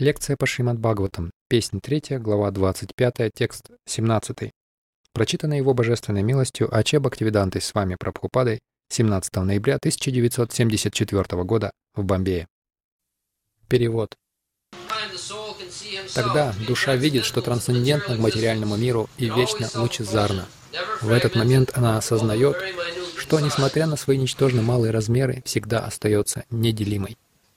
Лекция по Шримад Бхагаватам, песня 3, глава 25, текст 17. Прочитана его божественной милостью А.Ч. Бхактивидантой с вами Прабхупадой 17 ноября 1974 года в Бомбее. Перевод. Тогда душа видит, что трансцендентна к материальному миру и вечно лучезарна. В этот момент она осознает, что, несмотря на свои ничтожно малые размеры, всегда остается неделимой.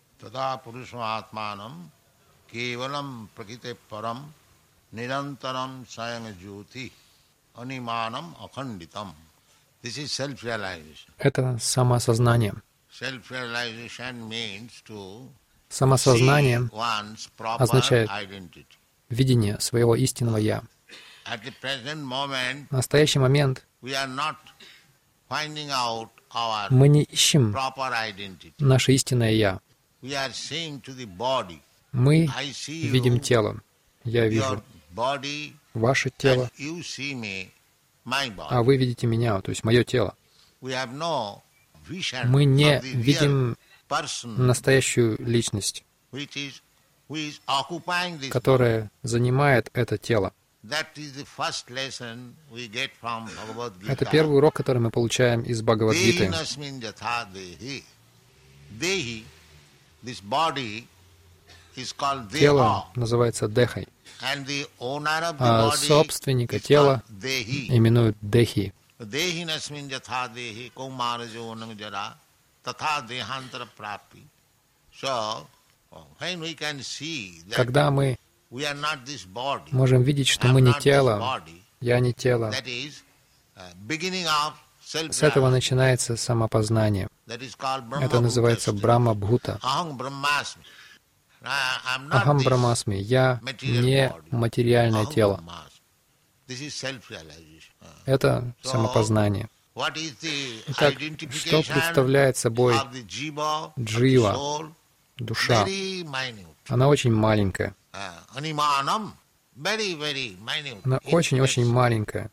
Это самоосознание. Самосознание означает видение своего истинного «Я». В настоящий момент мы не ищем наше истинное «Я». Мы видим тело. Я вижу ваше тело, а вы видите меня, то есть мое тело. Мы не видим настоящую личность, которая занимает это тело. Это первый урок, который мы получаем из Бхагавад-гиты. Тело называется Дехой, а собственника тела именуют Дехи. Когда мы можем видеть, что мы не тело, я не тело, с этого начинается самопознание. Это называется Брахма-бхута. Ахам Брахмасми. Я не материальное тело. Это самопознание. Итак, что представляет собой джива, душа? Она очень маленькая. Она очень-очень маленькая.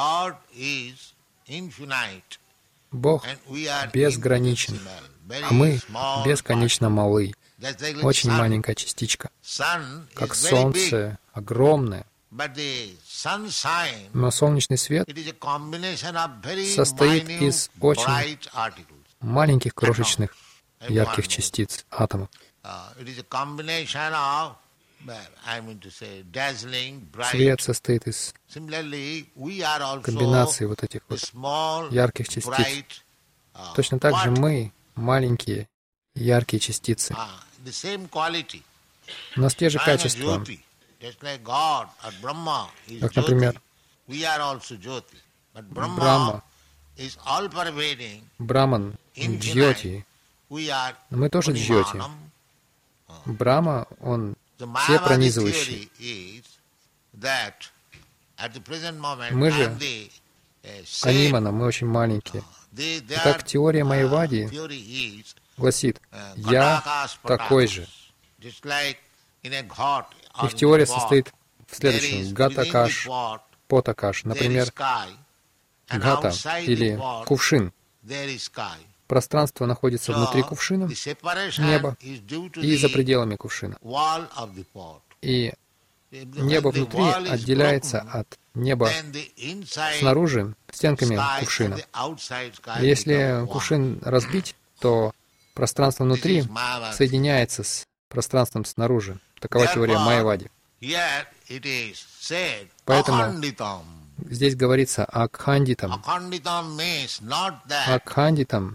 Бог безграничен, а мы бесконечно малы. Очень маленькая частичка. Как солнце огромное. Но солнечный свет состоит из очень маленьких крошечных ярких частиц, атомов. Свет состоит из комбинации вот этих вот ярких частиц. Точно так же мы маленькие яркие частицы. У нас те же качества. Как, например, Брахма, Браман, Джьоти. Мы тоже Джьоти. Брахма, он всепронизывающий. Мы же Анимана, мы очень маленькие. Итак, теория Майявади гласит, я такой же. Их теория состоит в следующем. Гата-каш, пота-каш. Например, гата или кувшин. Пространство находится внутри кувшина, небо, и за пределами кувшина. И небо внутри отделяется от неба снаружи стенками кувшина. Если кувшин разбить, то пространство внутри соединяется с пространством снаружи. Такова теория Майявади. Поэтому здесь говорится о Кхандитам. Акхандитам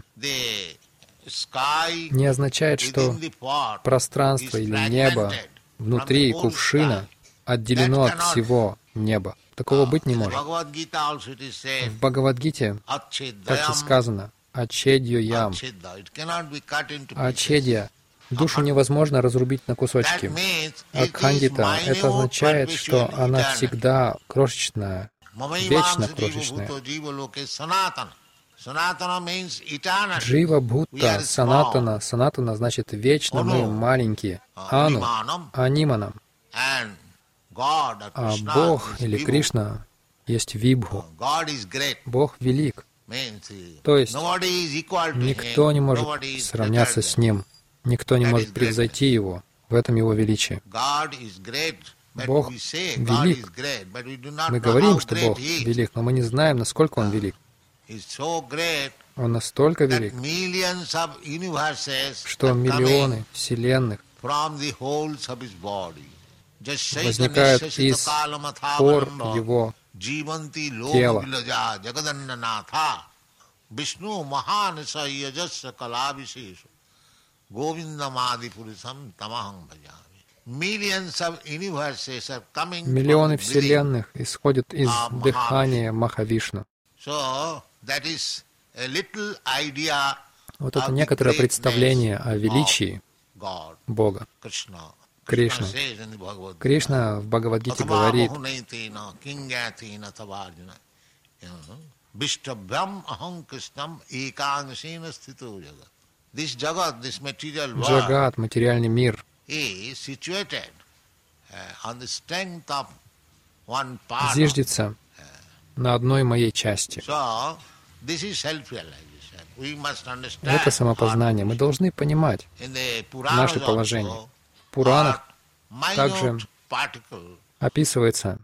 не означает, что пространство или небо внутри кувшина отделено от всего неба. Такого быть не может. В Бхагавад-гите также сказано «Ачедьо ям». Ачедья. Душу невозможно разрубить на кусочки. Акхандита — это означает, что она всегда крошечная, вечно крошечная. Джива Бхутта Санатана. Санатана значит вечно мы маленькие. Ану — Аниманам. А Бог или Кришна есть Вибху. Бог велик. То есть никто не может сравняться с Ним. Никто не может превзойти Его в В этом Его величие. Бог велик. Мы говорим, что Бог велик, но мы не знаем, насколько Он велик. Он настолько велик, что миллионы вселенных возникают из пор Его тела. Миллионы вселенных исходят из дыхания Махавишну. Вот это некоторое представление о величии Бога, Кришны. Кришна в Бхагавад-гите говорит: Джагат, материальный мир, зиждется на одной моей части. Это самопознание. Мы должны понимать наше положение. В Пуранах также описывается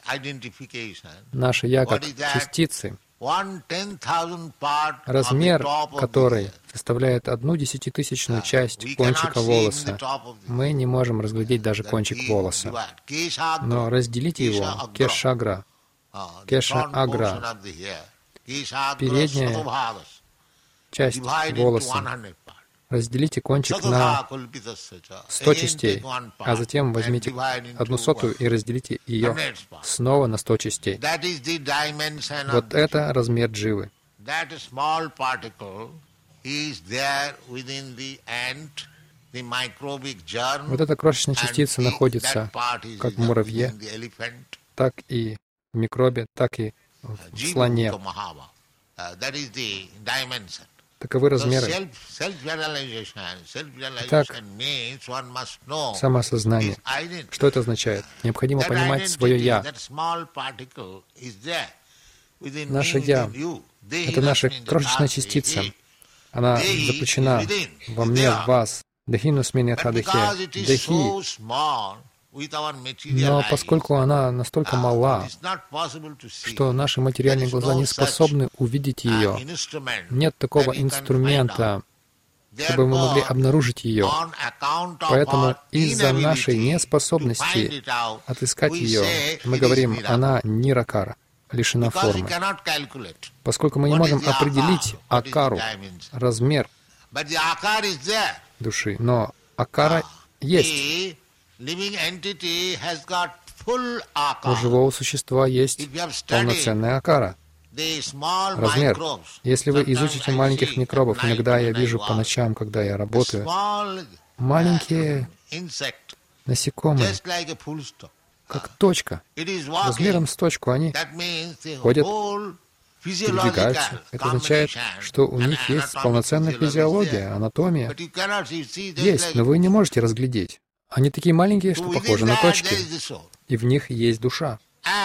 наше «я» как частицы, размер которой составляет 1/100000 часть кончика волоса. Мы не можем разглядеть даже кончик волоса. Но разделите его, кешагра, передняя часть волоса, разделите кончик на 100 частей, а затем возьмите 1/100 и разделите ее снова на 100 частей. Вот это размер дживы. Вот эта крошечная частица находится как в муравье, так и в микробе, так и в слоне. Таковы размеры. Итак, самоосознание. Что это означает? Необходимо понимать свое «я». Наше «я» — это наша крошечная частица. Она заключена во мне, в вас. Дехинусмин ятха дехе. Дехи. Но поскольку она настолько мала, что наши материальные глаза не способны увидеть ее, нет такого инструмента, чтобы мы могли обнаружить ее. Поэтому из-за нашей неспособности отыскать ее, мы говорим, она ниракара, лишена формы. Поскольку мы не можем определить акару, размер души, но акара есть. У живого существа есть полноценная акара, размер. Если вы изучите маленьких микробов, иногда я вижу по ночам, когда я работаю, маленькие насекомые, как точка, размером с точку, они ходят, передвигаются. Это означает, что у них есть полноценная физиология, анатомия. Есть, но вы не можете разглядеть. Они такие маленькие, что похожи на точки. И в них есть душа.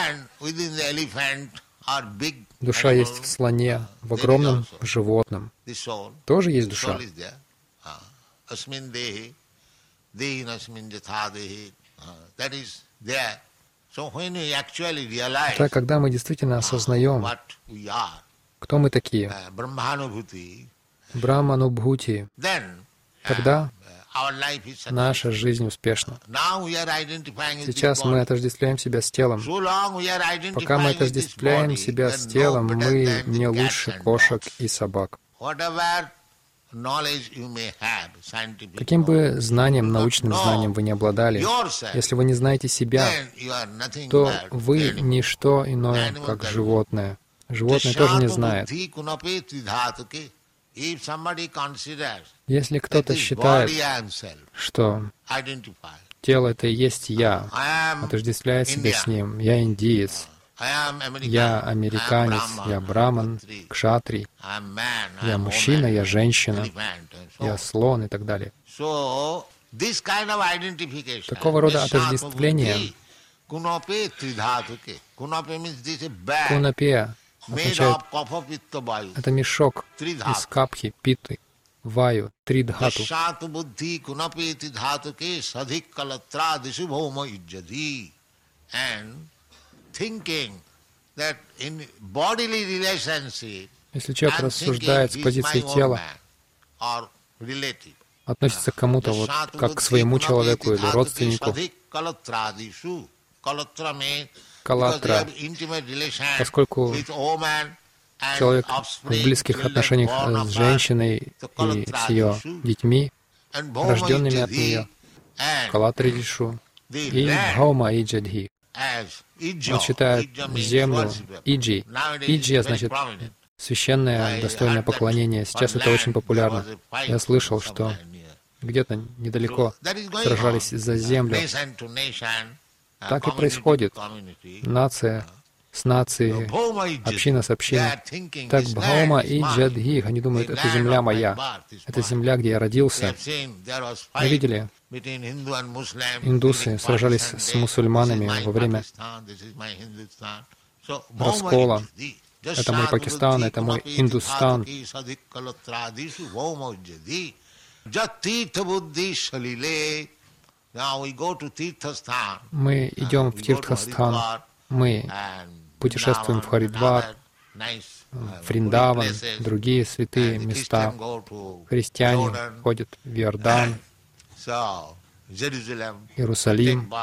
Душа есть в слоне, в огромном животном. Тоже есть душа. Так, когда мы действительно осознаем, кто мы такие, Брахманубхути, тогда наша жизнь успешна. Сейчас мы отождествляем себя с телом. Пока мы отождествляем себя с телом, мы не лучше кошек и собак. Каким бы знанием, научным знанием вы не обладали, если вы не знаете себя, то вы не что иное, как животное. Животное тоже не знает. Если кто-то считает, что тело — это и есть я, отождествляет себя с ним, я индиец, я американец, я браман, кшатрий, я мужчина, я женщина, я слон и так далее. Такого рода отождествление кунапе означает, это мешок из капхи, питты. ваю, три дхату. Dashyatu buddhi kunapeti dhatuke sadhik kalatra dishu bhoma ijjadi. And thinking that in bodily relationship, Если человек I'm рассуждает с thinking he's позиции my own тела, man or relative. относится к кому-то вот как к своему человеку или родственнику, калатра, поскольку человек в близких отношениях с женщиной и с ее детьми, рожденными от нее, калатришу, и бхаума иджадхи. Он считает землю иджи. Иджи значит священное, достойное поклонение. Сейчас это очень популярно. Я слышал, что где-то недалеко сражались за землю. Так и происходит. Нация с нацией, община с общиной. Так Бхаума и Джадхи, они думают, это земля моя, это земля, где я родился. Мы видели, индусы сражались с мусульманами во время раскола. Это мой Пакистан, это мой Индустан. Мы идем в Тиртхастан, мы путешествуем в Харидвар, в Вриндаван, другие святые места. Христиане ходят в Иордан, Иерусалим.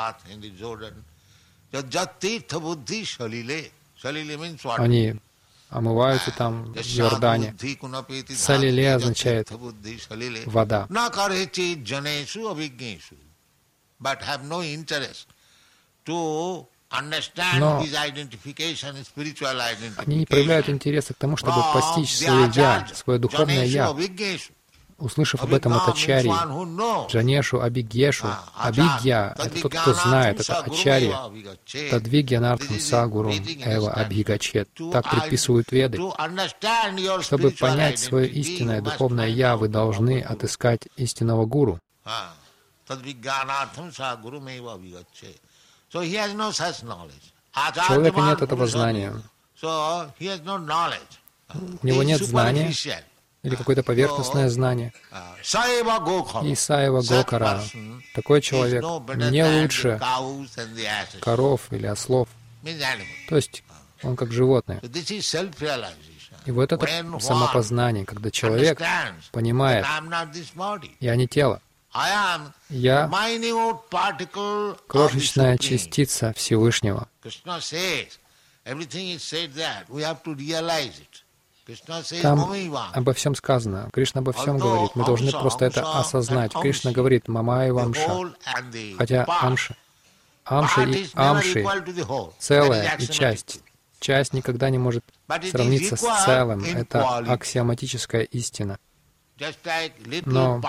Они омываются там в Иордане. Салиле означает вода. Но они не проявляют интереса к тому, чтобы постичь свое «я», свое духовное «я». Услышав об этом от Ачарьи, Джанешу Абигешу, Абигья — это тот, кто знает, это Ачарья, Тадвигьянартхам Сагуру Эва Абхигачет. Так предписывают Веды. Чтобы понять свое истинное духовное «я», вы должны отыскать истинного гуру. У человека нет этого знания. У него нет знания или какое-то поверхностное знание. И Саева Гокара, такой человек не лучше коров или ослов. То есть он как животное. И вот это самопознание, когда человек понимает, я не тело, я крошечная частица Всевышнего. Там обо всем сказано. Кришна обо всем говорит. Мы должны просто это осознать. Кришна говорит «Мамай Вамша». Хотя Амша и Амши — целое и часть. Часть никогда не может сравниться с целым. Это аксиоматическая истина. Но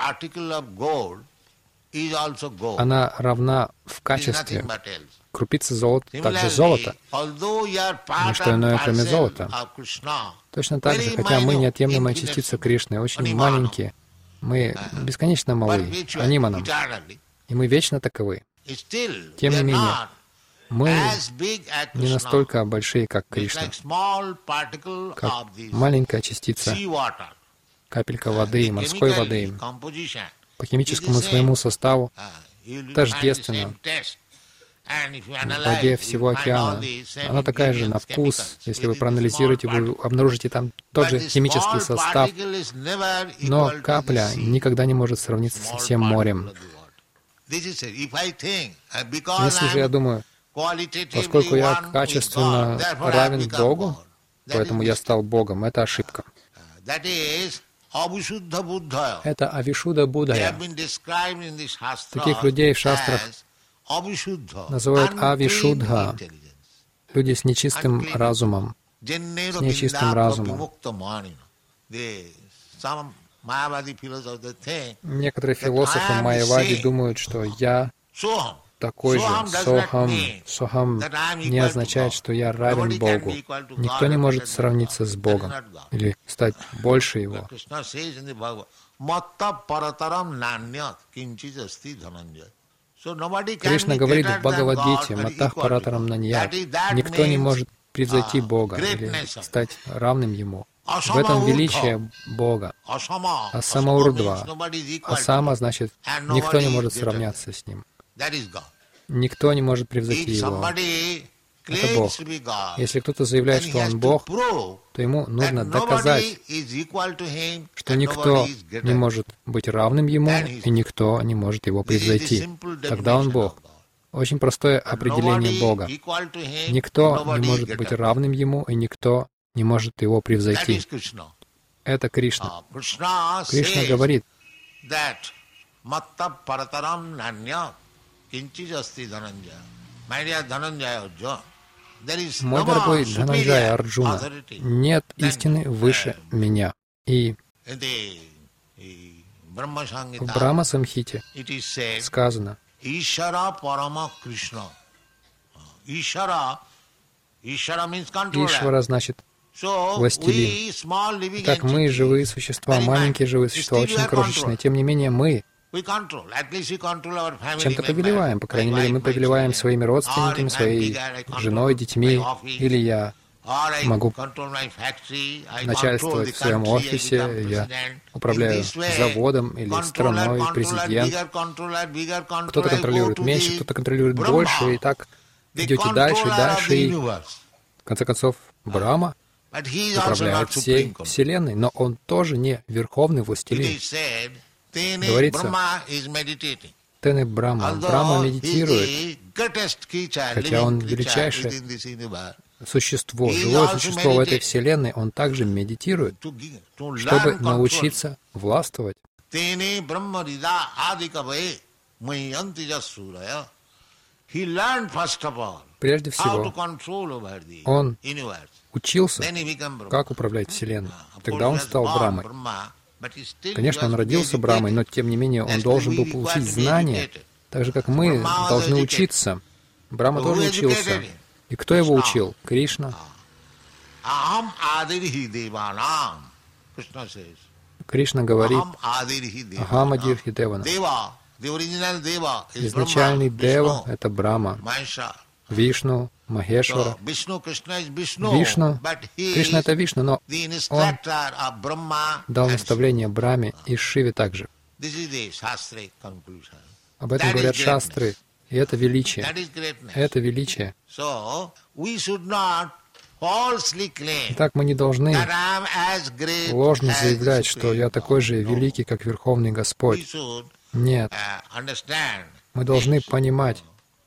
она равна в качестве. Крупица золота также золото. Не что иное, кроме золота. Точно так же, хотя мы неотъемлемая частица Кришны, очень маленькие, мы бесконечно малы, аниманам, и мы вечно таковы. Тем не менее, мы не настолько большие, как Кришна, как маленькая частица, капелька воды, морской воды, по химическому своему составу тождественна в воде всего океана. Она такая же на вкус. Если вы проанализируете, вы обнаружите там тот же химический состав. Но капля никогда не может сравниться со всем морем. Если же я думаю, поскольку я качественно равен Богу, поэтому я стал Богом, это ошибка. Это Авишудда Буддхая. Таких людей в шастрах называют Авишуддха, люди с нечистым разумом, с нечистым разумом. Некоторые философы майявади думают, что я такой же. Сохам не означает, что я равен Богу. Никто не может сравниться с Богом или стать больше Его. Кришна говорит в Бхагавад-гите, «Маттах паратарам наньят». Никто не может превзойти Бога или стать равным Ему. В этом величие Бога. Асама-урдва. Асама значит, никто не может сравняться с Ним. Никто не может превзойти Его. Это Бог. Если кто-то заявляет, что Он Бог, то ему нужно доказать, что никто не может быть равным Ему, и никто не может Его превзойти. Тогда Он Бог. Очень простое определение Бога. Никто не может быть равным Ему, и никто не может Его превзойти. Это Кришна. Кришна говорит, мой дорогой Дхананджая Арджуна, нет истины выше меня. И в Брахма-самхите сказано, Ишвара Парама Кришна. Ишвара значит властелин. Так мы, живые существа, маленькие живые существа, очень крошечные, тем не менее мы чем-то повелеваем, по крайней мере, мы повелеваем своими родственниками, своей женой, детьми, или я могу начальствовать в своем офисе, я управляю заводом или страной, президент. Кто-то контролирует меньше, кто-то контролирует больше, и так идете дальше и дальше, и в конце концов Брахма управляет всей Вселенной, но он тоже не верховный властелин. Говорится, Тене Брахма. Брахма медитирует, хотя он величайшее существо, живое существо в этой Вселенной, он также медитирует, чтобы научиться властвовать. Прежде всего, он учился, как управлять Вселенной. Тогда он стал Брахмой. Конечно, он родился Брахмой, но тем не менее он должен был получить знания, так же, как мы должны учиться. Брахма тоже учился. И кто его учил? Кришна. Кришна говорит, Ахам Адирхи Девана. Изначальный Дева — это Брахма. Вишну, Махешвара. Вишну, Кришна — это Вишну, но он дал наставление Брахме и Шиве также. Об этом говорят шастры, и это величие. Это величие. Итак, мы не должны ложно заявлять, что я такой же великий, как Верховный Господь. Нет. Мы должны понимать,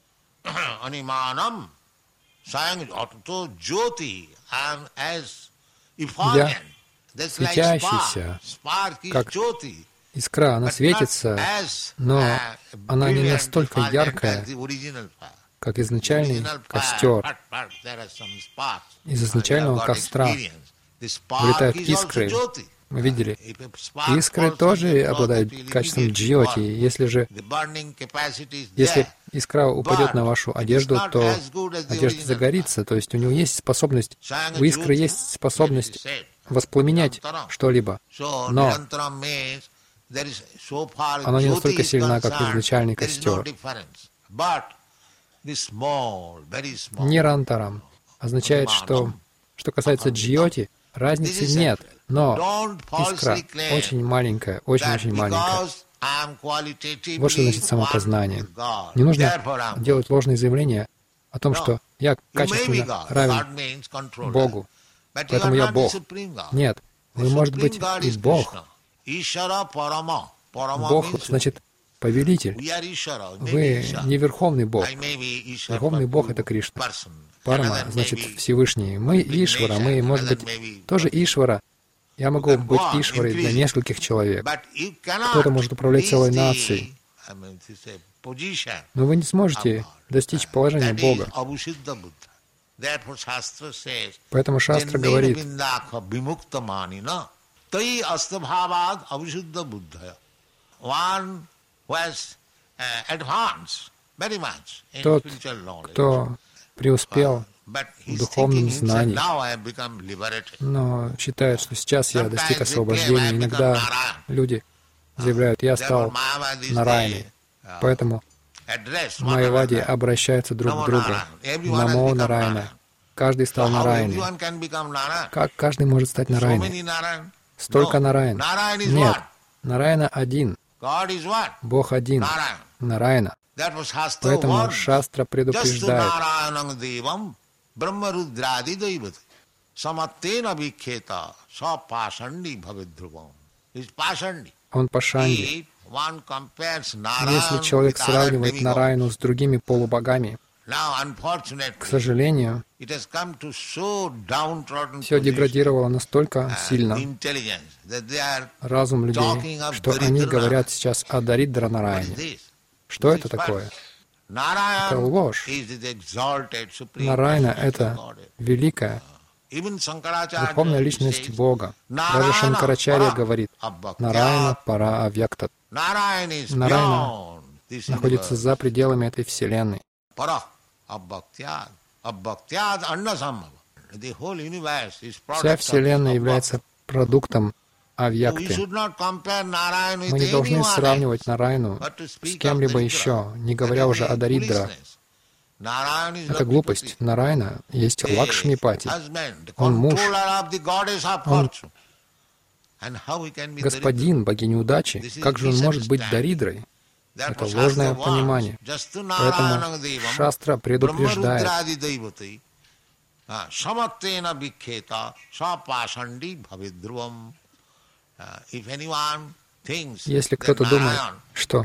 я светящийся, как искра, она светится, но она не настолько яркая, как изначальный костер. Из изначального костра вылетают искры. Мы видели, искры тоже обладают качеством джьоти. Если искра упадет на вашу одежду, то одежда загорится. То есть у него есть способность, у искры есть способность воспламенять что-либо. Но она не настолько сильна, как изначальный костер. Нирантарам означает, что касается джьоти, разницы нет, но искра очень маленькая, очень-очень маленькая. Вот что значит самопознание. Не нужно делать ложные заявления о том, что я качественно равен Богу, поэтому я Бог. Нет, вы, может быть, и Бог. Бог значит повелитель. Вы не Верховный Бог. Верховный Бог — это Кришна. Парама значит Всевышний. Мы Ишвара, мы, может быть, тоже Ишвара. Я могу быть Ишварой для нескольких человек. Кто-то может управлять целой нацией. Но вы не сможете достичь положения Бога. Поэтому Шастра говорит, тот, кто преуспел в духовном знании, но считает, что сейчас я достиг освобождения. Иногда люди заявляют, я стал Нараяной. Поэтому майявади обращаются друг к другу. Намо Нараяна. каждый стал Нараяной. Как каждый может стать Нараяной? Столько Нараян. Нет, Нараяна один. Бог один. Нараяна. Поэтому Шастра предупреждает. Он пашанди. Если человек сравнивает Нараяну с другими полубогами, к сожалению, все деградировало настолько сильно, разум людей, что они говорят сейчас о Даридра Нараяне. Что это такое? Это ложь. Нараяна — это великая, духовная личность Бога. Даже Шанкарачарья говорит, Нараяна пара авьяктат. Нараяна находится за пределами этой Вселенной. Вся Вселенная является продуктом авьякты. Мы не должны сравнивать Нараяну с кем-либо еще, не говоря уже о Даридра. Это глупость. Нараяна есть Лакшмипати. Он муж. Он господин богини удачи. Как же он может быть Даридрой? Это ложное понимание. Поэтому Шастра предупреждает. Если кто-то думает, что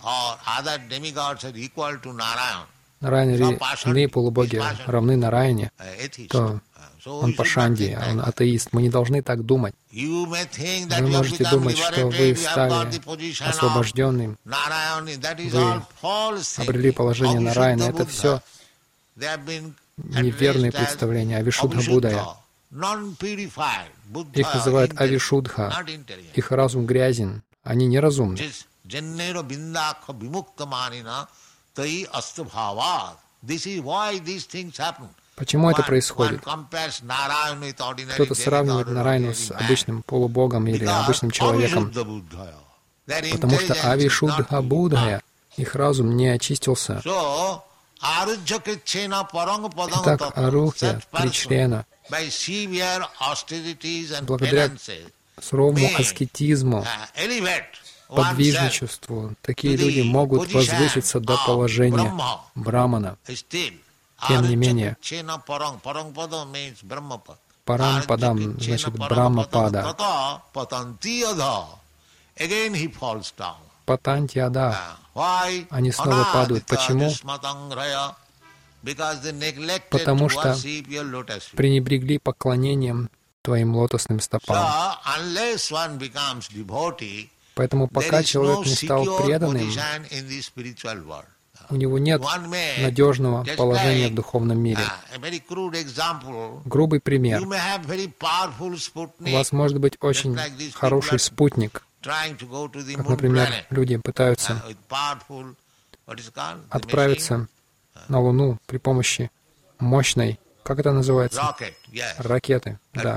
Нараяна или иные полубоги равны Нараяне, то он пашанди, он атеист. Мы не должны так думать. Вы можете думать, что вы стали освобожденным, вы обрели положение Нараяна. Это все неверные представления о Вишудха Буддая. Их называют Авишудха. Их разум грязен. Они неразумны. Почему это происходит? Кто-то сравнивает Нараяну с обычным полубогом или обычным человеком, потому что Авишудха Буддхая, их разум не очистился. Итак, Арухья Тричлена, благодаря суровому аскетизму, подвижничеству, такие люди могут возвыситься до положения Брамана. Тем не менее, Парампадам значит Брахмапада. Патантиада. Они снова падают. Почему? Потому что пренебрегли поклонением Твоим лотосным стопам. Поэтому пока человек не стал преданным, у него нет надежного положения в духовном мире. Грубый пример. У вас может быть очень хороший спутник, как, например, люди пытаются отправиться на Луну при помощи мощной, как это называется? Ракеты. Да.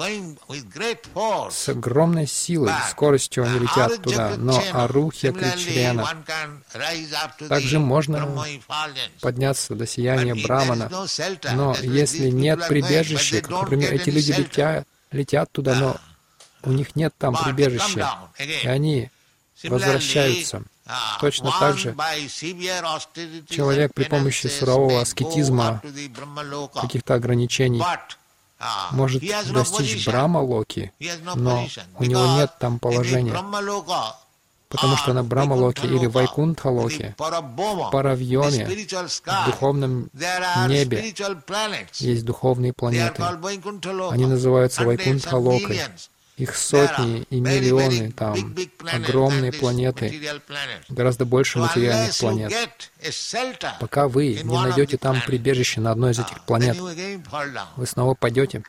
С огромной силой, скоростью они летят туда. Но Арухья Тричлена также можно подняться до сияния Брамана. Но если нет прибежища, как, например, эти люди летят туда, но у них нет там прибежища, и они возвращаются. Точно так же человек при помощи сурового аскетизма, каких-то ограничений, может достичь Брахма-локи, но у него нет там положения, потому что на Брахма-локе или Вайкунтха-локе, в Паравьоме, в духовном небе, есть духовные планеты. Они называются Вайкунтха-локой. Их сотни и миллионы там, огромные планеты, гораздо больше материальных планет. Пока вы не найдете там прибежище на одной из этих планет, вы снова падете.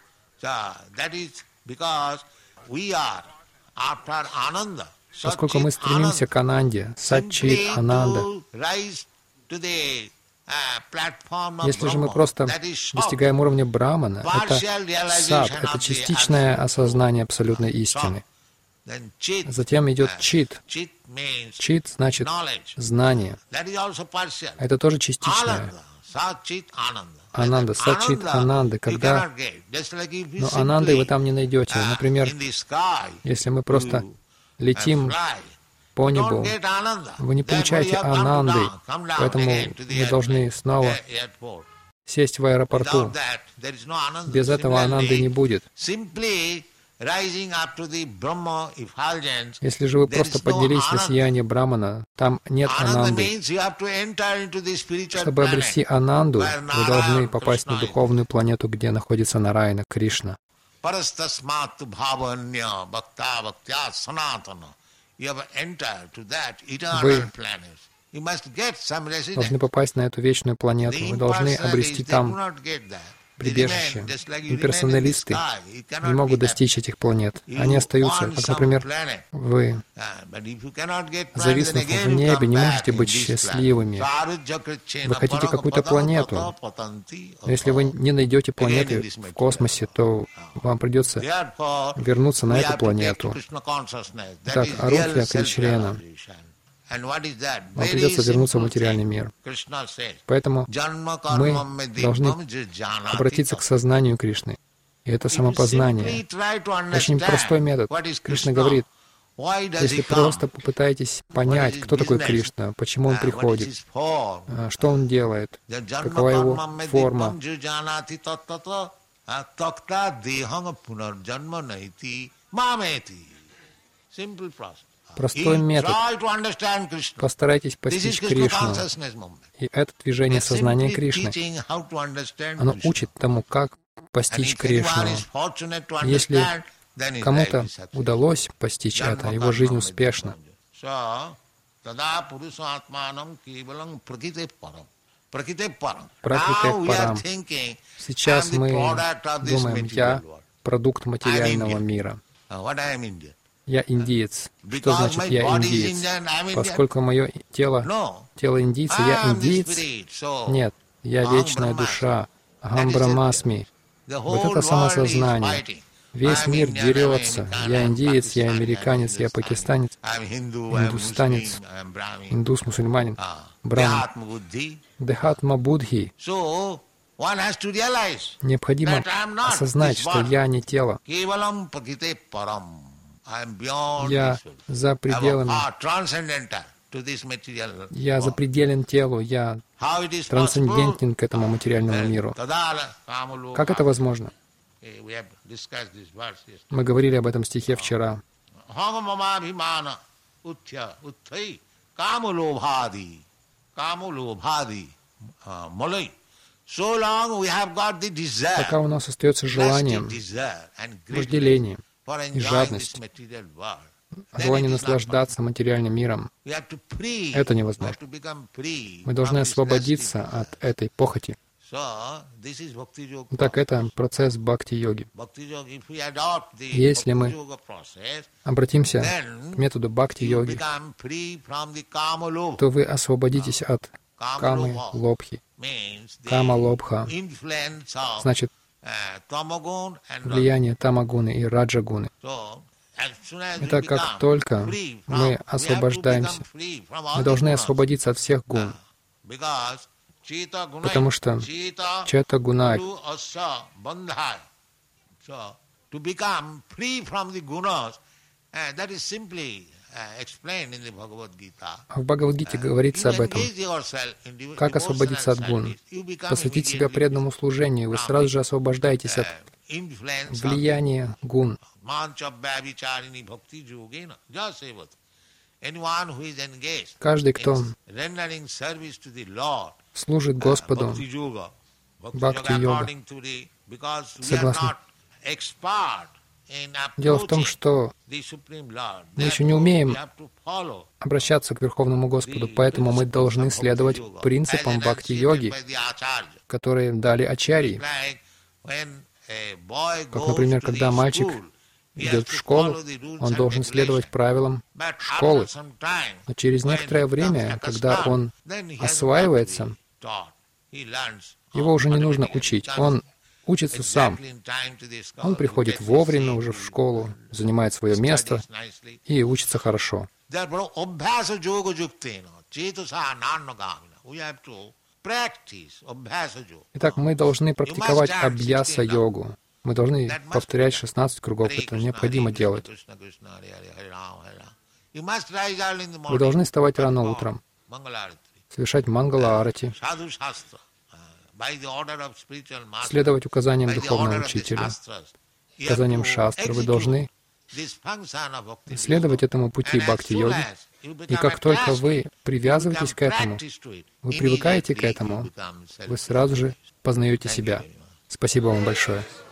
Поскольку мы стремимся к Ананде, Сат-Чит, Ананда, если же мы просто достигаем уровня Брамана, это сад, это частичное осознание абсолютной истины. Затем идет чит. Чит значит знание. Это тоже частичное. Сачит Ананда. Ананда, Сачит Ананды, когда... Но Ананды вы там не найдете. Например, если мы просто летим по небу, вы не получаете Ананды, поэтому вы должны снова сесть в аэропорту. Без этого Ананды не будет. Если же вы просто поднялись на сияние Брамана, там нет Ананды. Чтобы обрести Ананду, вы должны попасть на духовную планету, где находится Нараяна, Кришна. Вы должны попасть на эту вечную планету. Вы должны обрести там прибежище. Имперсоналисты не могут достичь этих планет. Они остаются, как, например, вы, зависнув в небе, не можете быть счастливыми. Вы хотите какую-то планету. Но если вы не найдете планеты в космосе, то вам придется вернуться на эту планету. Так, Арухья Кричрена. Вам придется вернуться в материальный мир. Поэтому мы должны обратиться к сознанию Кришны. И это самопознание. Очень простой метод. Кришна говорит, если просто попытаетесь понять, кто такой Кришна, почему он приходит, что он делает, какова его форма, простой метод. Постарайтесь постичь Кришну. И это движение сознания Кришны. Оно учит тому, как постичь Кришну. Если кому-то удалось постичь это, его жизнь успешна. Пракрите парам. Сейчас мы думаем, я продукт материального мира. Я индиец. Что значит я индиец? Поскольку мое тело индийца, я индиец? Нет, я вечная душа. Ахам Брахмасми. Вот это самосознание. Весь мир дерется. Я индиец, я американец, я пакистанец, индустанец, индус, мусульманин, браман. Дехатма Будхи. Необходимо осознать, что я не тело. Я за пределами. Я запределен телу, я трансцендентен к этому материальному миру. Как это возможно? Мы говорили об этом стихе вчера. Пока у нас остается желание, вожделение и жадность, желание наслаждаться материальным миром, это невозможно. Мы должны освободиться от этой похоти. Так это процесс бхакти-йоги. Если мы обратимся к методу бхакти-йоги, то вы освободитесь от камы лобхи. Кама лобха значит влияние тамагуны и раджагуны. Это как только мы освобождаемся, мы должны освободиться от всех гун, потому что чета гунай. В Бхагавад-гите говорится об этом. Как освободиться от гун? Посвятить себя преданному служению. Вы сразу же освобождаетесь от влияния гун. Каждый, кто служит Господу, бхакти-йога, согласно. Дело в том, что мы еще не умеем обращаться к Верховному Господу, поэтому мы должны следовать принципам бхакти-йоги, которые дали ачарьи. Как, например, когда мальчик идет в школу, он должен следовать правилам школы. Но через некоторое время, когда он осваивается, его уже не нужно учить. Он учится сам. Он приходит вовремя уже в школу, занимает свое место и учится хорошо. Итак, мы должны практиковать абьяса-йогу. Мы должны повторять 16 кругов. Это необходимо делать. Вы должны вставать рано утром, совершать мангала-арати, следовать указаниям духовного учителя, указаниям шастры. Вы должны следовать этому пути бхакти-йоги. И как только вы привязываетесь к этому, вы привыкаете к этому, вы сразу же познаете себя. Спасибо вам большое.